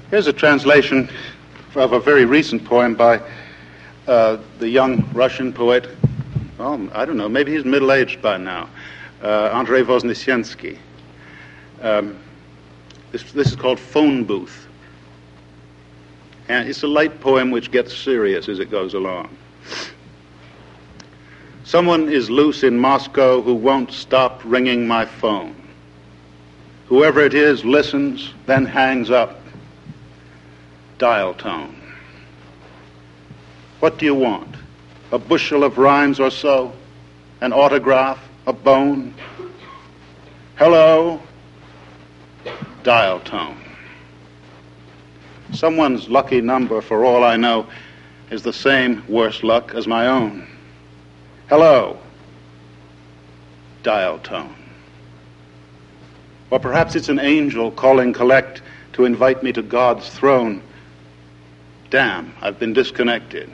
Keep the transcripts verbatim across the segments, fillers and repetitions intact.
Here's a translation of a very recent poem by uh, the young Russian poet, well, I don't know, maybe he's middle-aged by now, uh, Andrei Voznesensky. Um, this, this is called Phone Booth. And it's a light poem which gets serious as it goes along. Someone is loose in Moscow who won't stop ringing my phone. Whoever it is listens, then hangs up. Dial tone. What do you want? A bushel of rhymes or so? An autograph? A bone? Hello? Dial tone. Someone's lucky number, for all I know, is the same worse luck as my own. Hello? Dial tone. Or perhaps it's an angel calling collect to invite me to God's throne. Damn, I've been disconnected.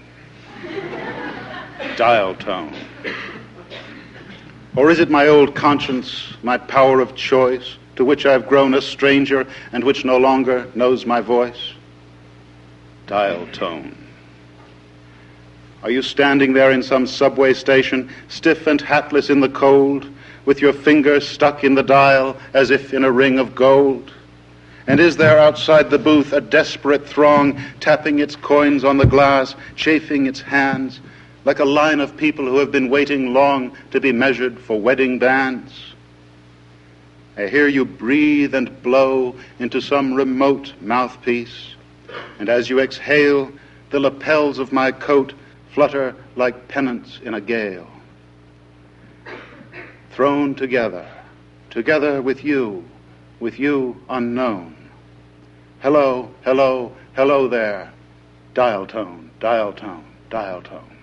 Dial tone. Or is it my old conscience, my power of choice, to which I've grown a stranger and which no longer knows my voice? Dial tone. Are you standing there in some subway station, stiff and hatless in the cold, with your finger stuck in the dial as if in a ring of gold? And is there outside the booth a desperate throng tapping its coins on the glass, chafing its hands, like a line of people who have been waiting long to be measured for wedding bands? I hear you breathe and blow into some remote mouthpiece, and as you exhale, the lapels of my coat flutter like pennants in a gale. Thrown together, together with you, with you unknown. Hello, hello, hello there. Dial tone, dial tone, dial tone.